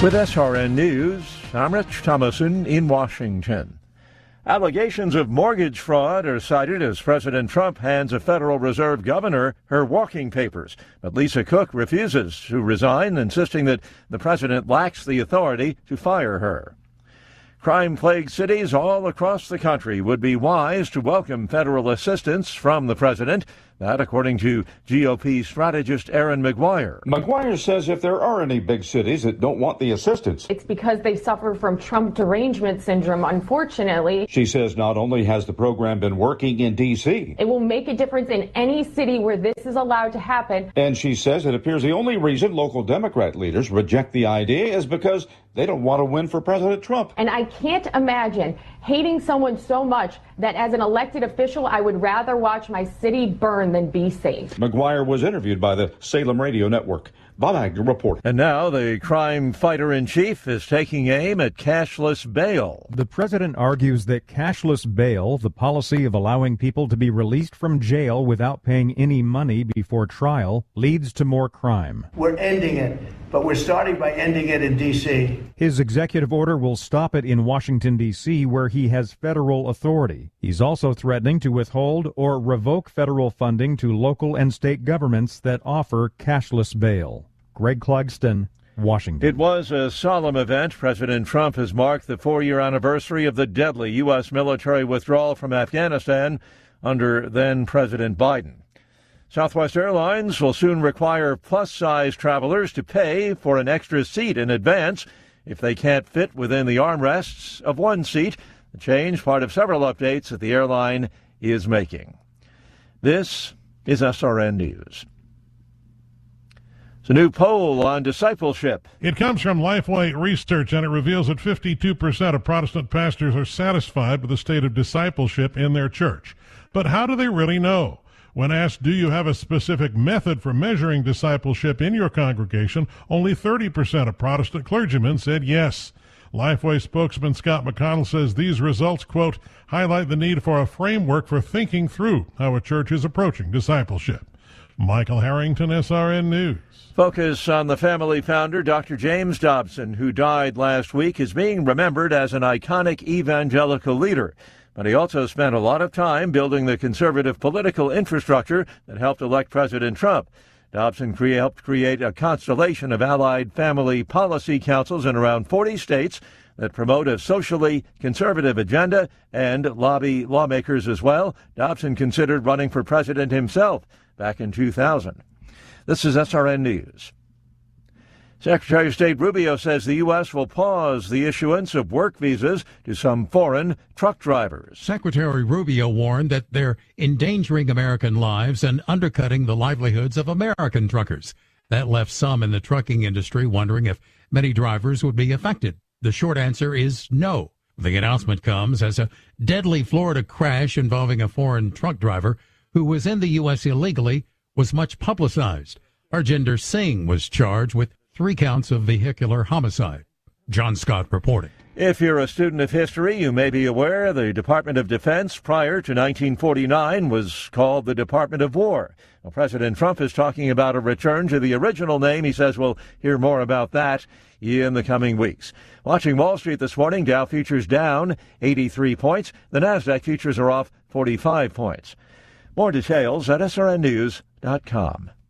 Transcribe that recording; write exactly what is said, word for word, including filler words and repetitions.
With S R N News, I'm Rich Thomason in Washington. Allegations of mortgage fraud are cited as President Trump hands a Federal Reserve governor her walking papers. But Lisa Cook refuses to resign, insisting that the president lacks the authority to fire her. Crime-plagued cities all across the country would be wise to welcome federal assistance from the president. That, according to G O P strategist Erin Maguire. Maguire says if there are any big cities that don't want the assistance, it's because they suffer from Trump derangement syndrome, unfortunately. She says not only has the program been working in D C, it will make a difference in any city where this is allowed to happen. And she says it appears the only reason local Democrat leaders reject the idea is because they don't want to win for President Trump. And I can't imagine hating someone so much that as an elected official, I would rather watch my city burn than be safe. Maguire was interviewed by the Salem Radio Network. Bob Agnew reporting. And now the crime fighter-in-chief is taking aim at cashless bail. The president argues that cashless bail, the policy of allowing people to be released from jail without paying any money before trial, leads to more crime. We're ending it, but we're starting by ending it in D C. His executive order will stop it in Washington, D C, where he has federal authority. He's also threatening to withhold or revoke federal funding to local and state governments that offer cashless bail. Greg Clugston, Washington. It was a solemn event. President Trump has marked the four-year anniversary of the deadly U S military withdrawal from Afghanistan under then-President Biden. Southwest Airlines will soon require plus-size travelers to pay for an extra seat in advance if they can't fit within the armrests of one seat. The change, part of several updates that the airline is making. This is S R N News. It's a new poll on discipleship. It comes from Lifeway Research, and it reveals that fifty-two percent of Protestant pastors are satisfied with the state of discipleship in their church. But how do they really know? When asked, do you have a specific method for measuring discipleship in your congregation, only thirty percent of Protestant clergymen said yes. Lifeway spokesman Scott McConnell says these results, quote, highlight the need for a framework for thinking through how a church is approaching discipleship. Michael Harrington, S R N News. Focus on the family founder, Doctor James Dobson, who died last week, is being remembered as an iconic evangelical leader. But he also spent a lot of time building the conservative political infrastructure that helped elect President Trump. Dobson cre- helped create a constellation of allied family policy councils in around forty states that promote a socially conservative agenda and lobby lawmakers as well. Dobson considered running for president himself back in two thousand. This is S R N News. Secretary of State Rubio says the U S will pause the issuance of work visas to some foreign truck drivers. Secretary Rubio warned that they're endangering American lives and undercutting the livelihoods of American truckers. That left some in the trucking industry wondering if many drivers would be affected. The short answer is no. The announcement comes as a deadly Florida crash involving a foreign truck driver who was in the U S illegally was much publicized. Harjinder Singh was charged with three counts of vehicular homicide. John Scott reporting. If you're a student of history, you may be aware the Department of Defense prior to nineteen forty-nine was called the Department of War. Well, President Trump is talking about a return to the original name. He says we'll hear more about that in the coming weeks. Watching Wall Street this morning, Dow futures down eighty-three points. The NASDAQ futures are off forty-five points. More details at S R N news dot com.